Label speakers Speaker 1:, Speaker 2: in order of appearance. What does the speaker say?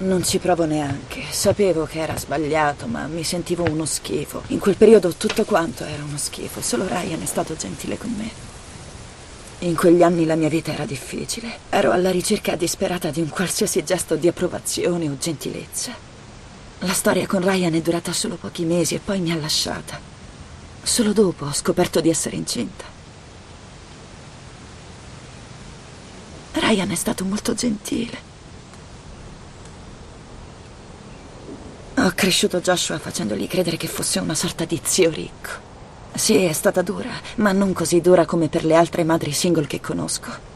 Speaker 1: Non ci provo neanche. Sapevo che era sbagliato, ma mi sentivo uno schifo. In quel periodo tutto quanto era uno schifo. Solo Ryan è stato gentile con me. In quegli anni la mia vita era difficile. Ero alla ricerca disperata di un qualsiasi gesto di approvazione o gentilezza. La storia con Ryan è durata solo pochi mesi e poi mi ha lasciata. Solo dopo ho scoperto di essere incinta. Ryan è stato molto gentile. Ho cresciuto Joshua facendogli credere che fosse una sorta di zio ricco. Sì, è stata dura, ma non così dura come per le altre madri single che conosco.